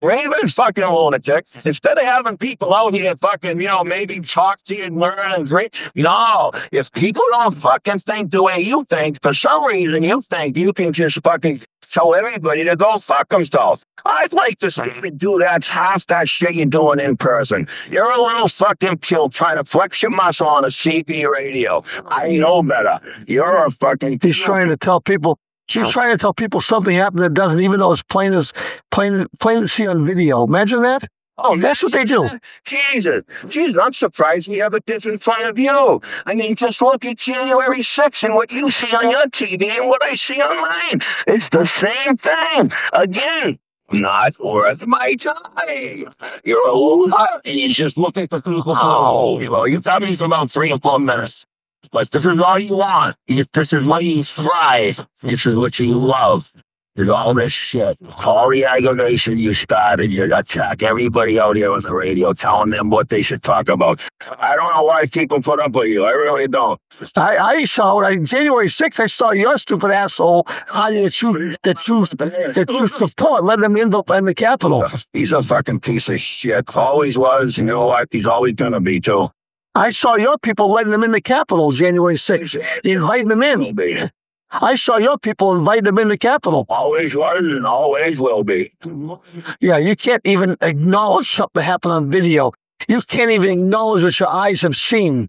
Raven's fucking lunatic. Instead of having people out here fucking, maybe talk to you and learn and drink. No, if people don't fucking think the way you think, for some reason you think you can just fucking tell everybody to go fuck themselves. I'd like to see you do that half that shit you're doing in person. You're a little fucking kill trying to flex your muscle on a CB radio. I know better. You're a fucking. He's trying to tell people. She's trying to tell people something happened that doesn't, even though it's plain to see on video. Imagine that. Oh, that's what they do. Jesus, I'm surprised we have a different point of view. I mean, just look at January 6th and what you see on your TV and what I see on mine. It's the same thing. Again, not worth my time. You're a loser and you're just looking for people. Oh, you tell me for about 3 or 4 minutes. But this is all you want. This is what you thrive. This is what you love. There's all this shit. All the aggravation you started, you attack everybody out here on the radio, telling them what they should talk about. I don't know why people put up with you. I really don't. I saw it. January 6th, I saw your stupid asshole on the truth support, letting him in the Capitol. He's a fucking piece of shit. Always was. You know what? He's always gonna be, too. I saw your people letting them in the Capitol January 6th. They invited them in. I saw your people invite them in the Capitol. Always was and always will be. Yeah, you can't even acknowledge something happened on video. You can't even acknowledge what your eyes have seen.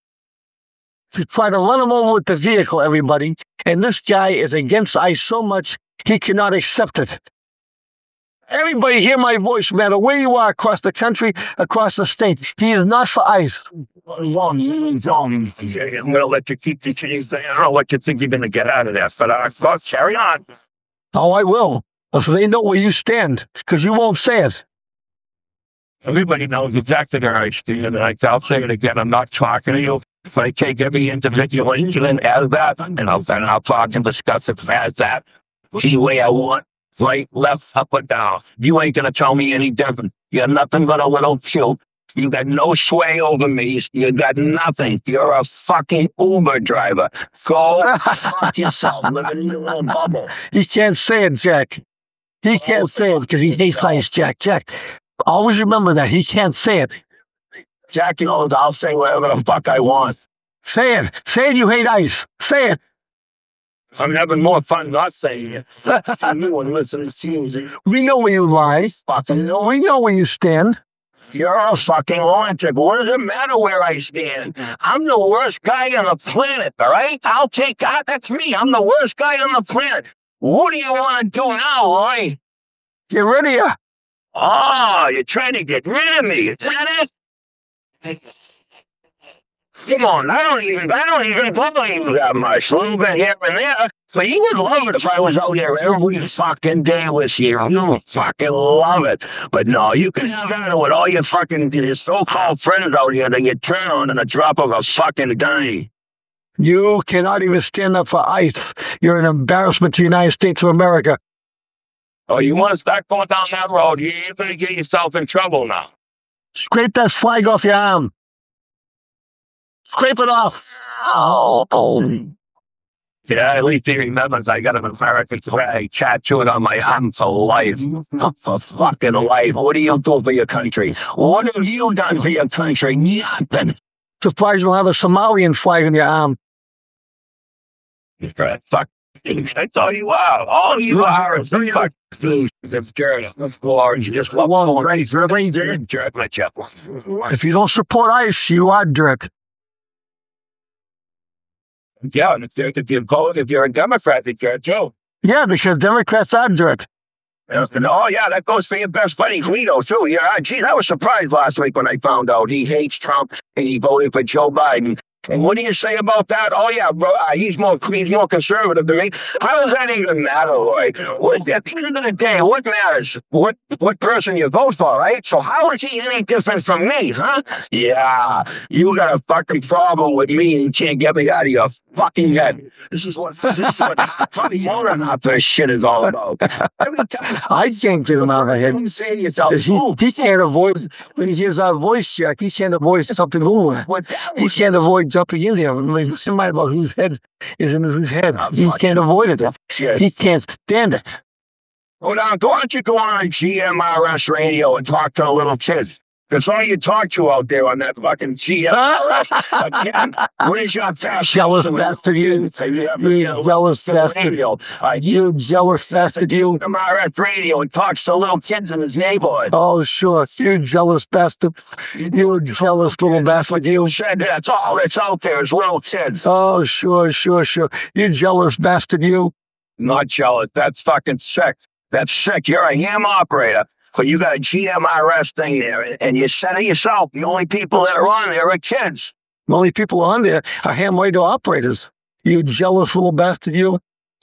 You try to run him over with the vehicle, everybody, and this guy is against ICE so much he cannot accept it. Everybody hear my voice, no matter where you are across the country, across the state. He is not for ICE. I'm going to let you keep teaching you. I don't know what you think you're going to get out of this, but carry on. Oh, I will. So they know where you stand, because you won't say it. Everybody knows exactly where I stand, and I'll say it again. I'm not talking to you, but I take every individual incident as that, and I'll talk and discuss it as that. Any way I want. Right, left, up, or down. You ain't gonna tell me any different. You're nothing but a little cute. You got no sway over me. You got nothing. You're a fucking Uber driver. Go fuck yourself. Live in your little bubble. He can't say it, Jack. He can't say it because he hates ICE, Jack. Jack, always remember that. He can't say it. Jack, I'll say whatever the fuck I want. Say it. Say it, you hate ICE. Say it. I'm having more fun not saying it. Anyone listening to you. We know where you lie. We know where you stand. You're a fucking lunatic. What does it matter where I stand? I'm the worst guy on the planet, all right? I'll take that. That's me. I'm the worst guy on the planet. What do you want to do now, Roy? Get rid of you. Oh, you're trying to get rid of me. Is that it? Come on, I don't even believe you that much. A little bit here and there. But you would love it if I was out there every fucking day this year. You would fucking love it. But no, you can have that with all your fucking so-called friends out here that you turn on in a drop of a fucking dime. You cannot even stand up for ICE. You're an embarrassment to the United States of America. Oh, you want to start going down that road? You're going to get yourself in trouble now. Scrape that flag off your arm. Scrape it off. Oh. Yeah, at least he remembers I got an American flag tattooed on my arm for life. For fucking life. What do you do for your country? What have you done for your country? Nothing. Surprised you don't have a Somalian flag on your arm. Fuck. That's all you are. All you are is fuck. It's dirt. You just want to raise jerk my chapel. If you don't support ICE, you are dirt. Yeah, and if you're a Democrat, you're a Joe. Yeah, because Democrats are dirt. Oh, yeah, that goes for your best buddy, Guido, too. Yeah, geez, I was surprised last week when I found out he hates Trump and he voted for Joe Biden. And what do you say about that? Oh, yeah, bro, he's more conservative than me. How does that even matter, Roy? At the end of the day, what matters? What person you vote for, right? So how is he any different from me, huh? Yeah, you got a fucking problem with me and you can't get me out of your fucking head. This is what probably more than not this shit is all about. I can't get him out of my head. You say to yourself, he can't avoid, when he hears our voice check, he can't avoid something wrong. He can't avoid jumping in there. I mean, somebody about whose head is in whose head. He can't avoid it. He can't stand it. Hold on, why don't you go on GMRS radio and talk to the little kids? That's all you talk to out there on that fucking GMRS. Again, what is your fast? Jealous bastard, you jealous bastard. You jealous bastard, you. GMRS radio and talks to little kids in his neighborhood. Oh, sure, you jealous bastard. You jealous little bastard, you. Said that's all that's out there is little kids. Oh, sure. You jealous bastard, you. Not jealous. That's fucking sick. That's sick. You're a ham operator. But you got a GMRS thing there, and you said it yourself. The only people that are on there are kids. The only people on there are ham radio operators. You jealous little bastard, you.